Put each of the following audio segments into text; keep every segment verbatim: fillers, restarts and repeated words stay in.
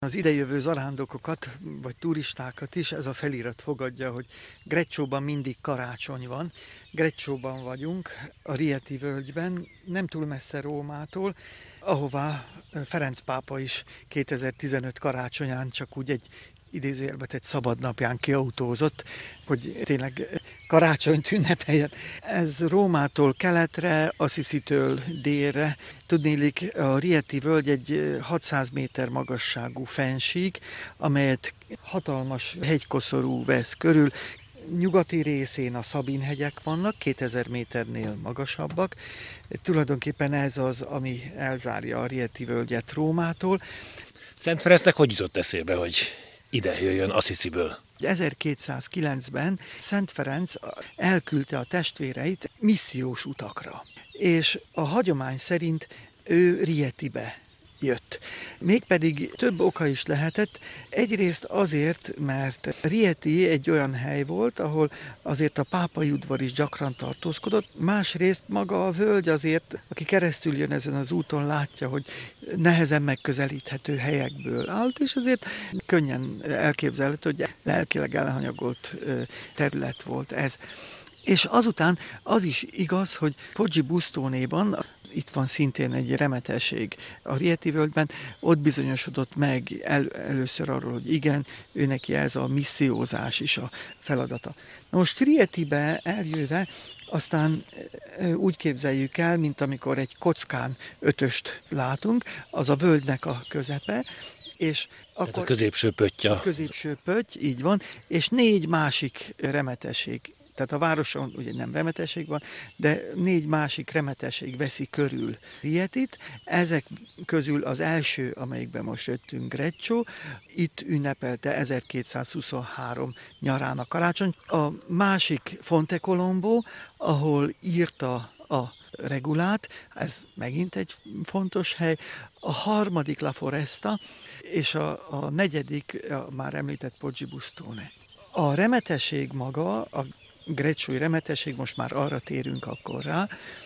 Az idejövő zarándokokat, vagy turistákat is ez a felirat fogadja, hogy Greccióban mindig karácsony van. Greccióban vagyunk, a Rieti völgyben, nem túl messze Rómától, ahová Ferenc pápa is kétezer-tizenöt karácsonyán csak úgy egy idézőjelben egy szabadnapján kiautózott, hogy tényleg karácsonyt ünnepeljen. Ez Rómától keletre, Assisi-től délre. Tudniillik, a Rieti völgy egy hatszáz méter magasságú fennsík, amelyet hatalmas hegykoszorú vesz körül. Nyugati részén a Szabin-hegyek vannak, kétezer méternél magasabbak. Tulajdonképpen ez az, ami elzárja a Rieti völgyet Rómától. Szent Ferencnek hogy jutott eszébe, hogy ide jöjjön Assisiből? ezerkétszázkilencben Szent Ferenc elküldte a testvéreit missziós utakra, és a hagyomány szerint ő Rietibe jött. Mégpedig több oka is lehetett. Egyrészt azért, mert Rieti egy olyan hely volt, ahol azért a pápai udvar is gyakran tartózkodott, másrészt maga a völgy azért, aki keresztül jön ezen az úton, látja, hogy nehezen megközelíthető helyekből állt, és azért könnyen elképzelhető, hogy lelkileg elhanyagolt terület volt ez. És azután az is igaz, hogy Poggi Bustónéban, itt van szintén egy remetesség a Rieti völgyben, ott bizonyosodott meg el, először arról, hogy igen, ő neki ez a missziózás is a feladata. Na most Rietibe eljöve, aztán úgy képzeljük el, mint amikor egy kockán ötöst látunk, az a völgynek a közepe, és akkor a középső pöttya. A középső pötty, így van, és négy másik remetesség. Tehát a városon ugye nem remetesség van, de négy másik remetesség veszi körül Rietit. Ezek közül az első, amelyikben most jöttünk, Greccio, itt ünnepelte ezerkétszázhuszonhárom nyarán a karácsony. A másik Fontecolombo, ahol írta a regulát, ez megint egy fontos hely. A harmadik La Foresta, és a, a negyedik, a már említett Poggi Bustone. A remetesség maga, a grecciói remetesség, most már arra térünk akkor rá,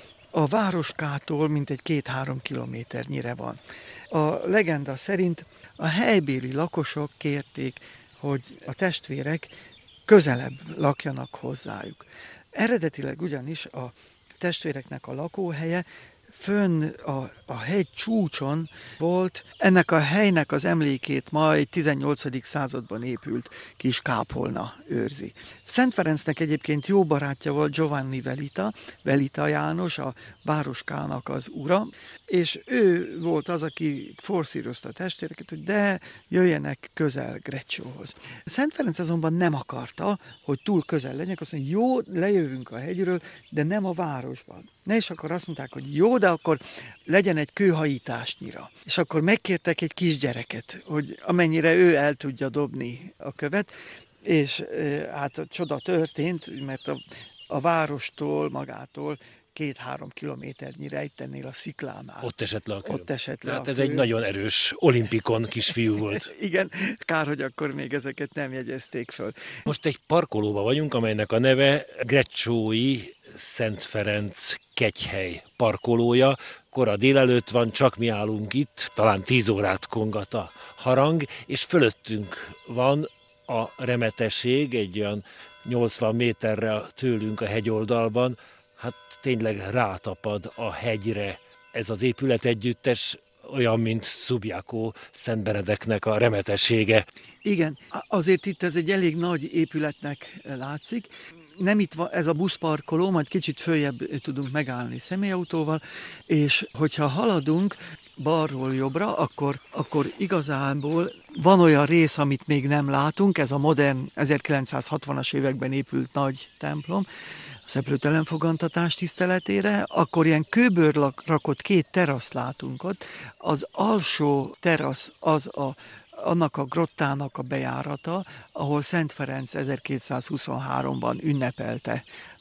a városkától mintegy két-három kilométernyire van. A legenda szerint a helybéli lakosok kérték, hogy a testvérek közelebb lakjanak hozzájuk. Eredetileg ugyanis a testvéreknek a lakóhelye fönn a, a hegy csúcson volt. Ennek a helynek az emlékét ma egy tizennyolcadik században épült kis kápolna őrzi. Szent Ferencnek egyébként jó barátja volt Giovanni Velita, Velita János, a városkának az ura, és ő volt az, aki forszírozta a testvéreket, hogy de jöjjenek közel Greccióhoz. Szent Ferenc azonban nem akarta, hogy túl közel legyenek, azt mondja, jó, lejövünk a hegyről, de nem a városban. Ne, és akkor azt mondták, hogy jó, de akkor legyen egy kőhajításnyira. És akkor megkértek egy kisgyereket, hogy amennyire ő el tudja dobni a követ, és hát a csoda történt, mert a, a várostól, magától két-három kilométernyire itt ennél a sziklánál. Ott esett le a kő. Ott esett le Tehát a ez kő. egy nagyon erős olimpikon kisfiú volt. Igen, kár, hogy akkor még ezeket nem jegyezték föl. Most egy parkolóban vagyunk, amelynek a neve Grecciói Szent Ferenc kegyhely parkolója. Kora délelőtt van, csak mi állunk itt, talán tíz órát kongat a harang, és fölöttünk van a remetesség, egy olyan nyolcvan méterre tőlünk a hegyoldalban. Hát tényleg rátapad a hegyre ez az épületegyüttes, olyan, mint Subiaco Szent Benedeknek a remetessége. Igen, azért itt ez egy elég nagy épületnek látszik. Nem itt van ez a buszparkoló, majd kicsit följebb tudunk megállni személyautóval, és hogyha haladunk balról jobbra, akkor, akkor igazából van olyan rész, amit még nem látunk, ez a modern ezerkilencszázhatvanas években épült nagy templom, a szeplőtelen fogantatás tiszteletére, akkor ilyen kőből rakott két teraszt látunk ott. Az alsó terasz az a, annak a grottának a bejárata, ahol Szent Ferenc ezerkétszázhuszonháromban ünnepelte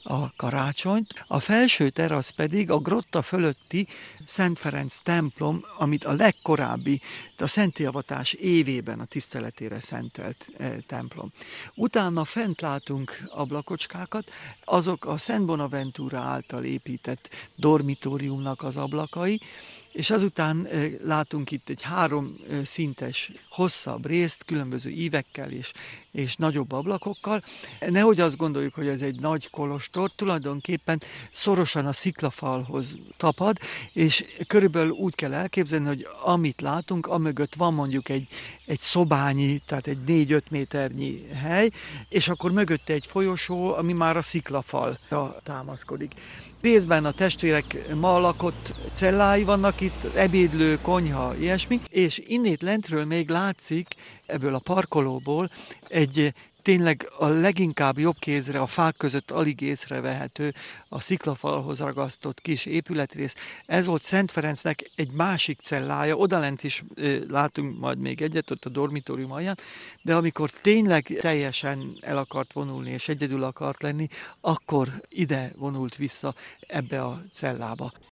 a karácsonyt, a felső terasz pedig a grotta fölötti Szent Ferenc templom, amit a legkorábbi, a Szentélyavatás évében a tiszteletére szentelt templom. Utána fent látunk ablakocskákat, azok a Szent Bonaventura által épített dormitóriumnak az ablakai, és azután látunk itt egy három szintes, hosszabb részt, különböző ívekkel és, és nagyobb ablakokkal. Nehogy azt gondoljuk, hogy ez egy nagy kolostor, tulajdonképpen szorosan a sziklafalhoz tapad, és körülbelül úgy kell elképzelni, hogy amit látunk, amögött van mondjuk egy, egy szobányi, tehát egy négy-öt méternyi hely, és akkor mögötte egy folyosó, ami már a sziklafalra támaszkodik. Részben a testvérek ma lakott cellái vannak itt, ebédlő, konyha, ilyesmi, és innét lentről még látszik ebből a parkolóból egy tényleg a leginkább jobb kézre, a fák között alig észrevehető, a sziklafalhoz ragasztott kis épületrész. Ez volt Szent Ferencnek egy másik cellája, odalent is e, látunk majd még egyet, ott a dormitórium alján, de amikor tényleg teljesen el akart vonulni, és egyedül akart lenni, akkor ide vonult vissza ebbe a cellába.